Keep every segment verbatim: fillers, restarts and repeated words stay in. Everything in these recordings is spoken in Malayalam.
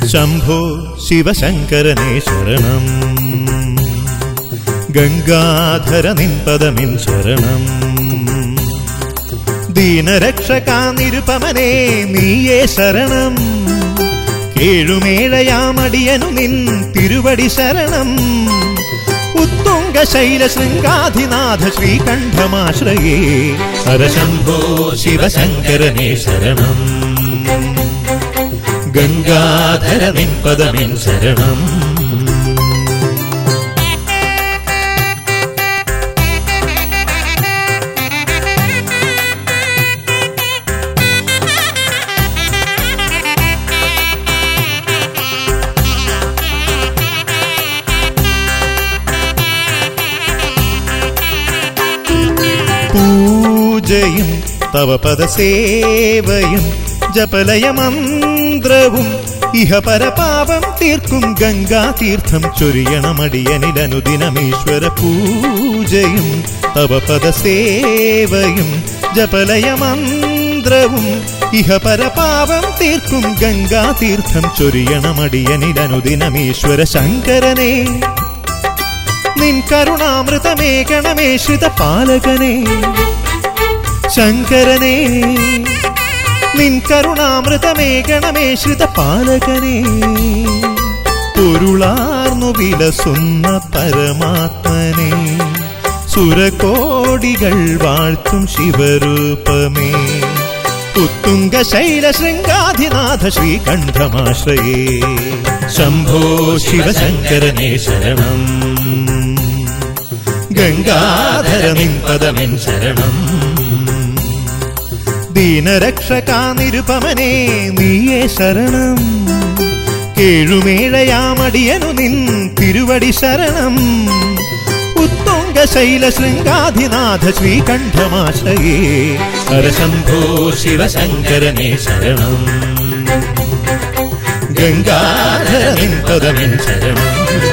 ശംഭോ ശിവശങ്കരനേ ശരണം, ഗംഗാധര നിൻപദമിൻ ശരണം. ദീനരക്ഷകാ നിരുപമനേ നീയേ ശരണം, കേഴുമേഴയാമടിയനു നിൻ തിരുവടി ശരണം. ഉത്തുംഗ ശൈല ശൃംഗാധിനാഥ ശ്രീകണ്ഠമാശ്രയേ ഹരശംഭോ ശിവശങ്കരനേ ശരണം, ഗംഗാധര നിൻപദമിൻ ശരണം. പൂജയും തവ പദസേവയും ജപലയമന്ത്രവും ഇഹ പരപാപം തീർക്കും ഗംഗാതീർത്ഥം ചൊരിയണമടിയനിലനുദിനമീശ്വര. പൂജയും തവ പദസേവയും ജപലയമന്ത്രവും ഇഹ പരപാപം തീർക്കും ഗംഗാതീർത്ഥം ചൊരിയണമടിയനിലനുദിനമീശ്വര. ശങ്കരനേ നിൻ കരുണാമൃതമേകണമേ ശ്രിതപാലകനേ, ശങ്കരനേ നിൻ കരുണാമൃതമേകണമേ ശ്രിതപാലകനേ. പൊരുളാർന്നു വിലസുന്ന പരമാത്മനേ, സുരകോടികൾ വാഴ്ത്തും ശിവരൂപമേ. ഉത്തുംഗ ശൈല ശൃംഗാധിനാഥ ശ്രീകണ്ഠമാശ്രയേ ശംഭോ ശിവശങ്കരനേ ശരണം, ഗംഗാധര നിൻപദമിൻ ശരണം. ദീനരക്ഷകാ നിരുപമനേ നീയേ ശരണം, കേഴുമേഴയാമടിയനു നിൻ തിരുവടി ശരണം. ഉത്തുംഗ ശൈല ശൃംഗാധിനാഥ ശ്രീകണ്ഠമാശ്രയേ ഹരശംഭോ ശിവശങ്കരനേ ശരണം, ഗംഗാധര നിൻപദമിൻ ശരണം.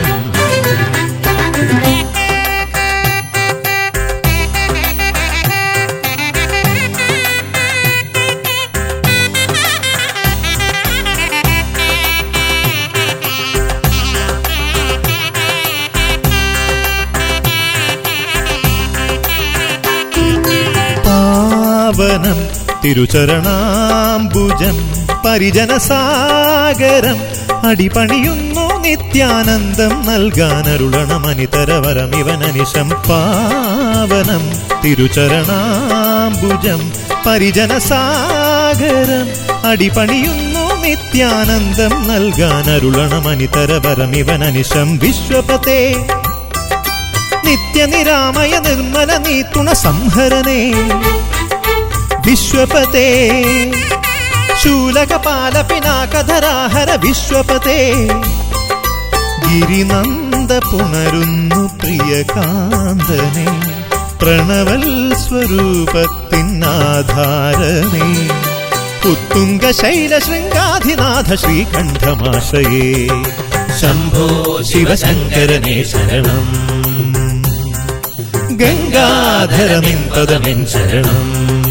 പാവനം തിരുചരണാംബുജം പരിജനസാഗരം അടിപണിയുന്നു നിത്യാനന്ദം നൽകാനരുളണമനിതരവരമിവനനിശം. പാവനം തിരുചരണാംബുജം പരിജനസാഗരം അടിപണിയുന്നു നിത്യാനന്ദം നൽകാനരുളണമനിതരവരമിവനനിശം. വിശ്വപതേ നിത്യനിരാമയ നിർമ്മല നീത്തുണ സംഹരനേ, വിശ്വപതേ ശൂലകപാല പിനാകധരാഹര വിശ്വപതേ. ഗിരിനന്ദ പുണരുന്നു പ്രിയകാന്തനേ, പ്രണവൽ സ്വരൂപത്തിനാധാരനേ. ഉത്തുംഗ ശൈല ശൃംഗാധിനാഥ ശ്രീകണ്ഠമാശ്രയേ ശംഭോ ശിവശങ്കരനേ ശരണം, ഗംഗാധര നിൻപദമിൻ ശരണം.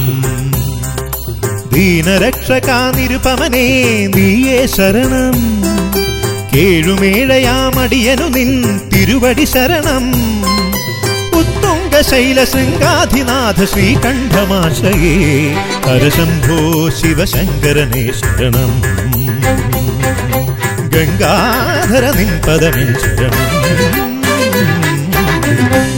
ദീനരക്ഷകാ നിരുപമനേ നീയേ ശരണം, കേഴുമേഴയാമടിയനു നിൻ തിരുവടി ശരണം. ഉത്തുംഗ ശൈല ശൃംഗാധിനാഥ ശ്രീകണ്ഠമാശ്രയേ ഹരശംഭോ ശിവശങ്കരനേ ശരണം, ഗംഗാധര നിൻപദമിൻ ശരണം.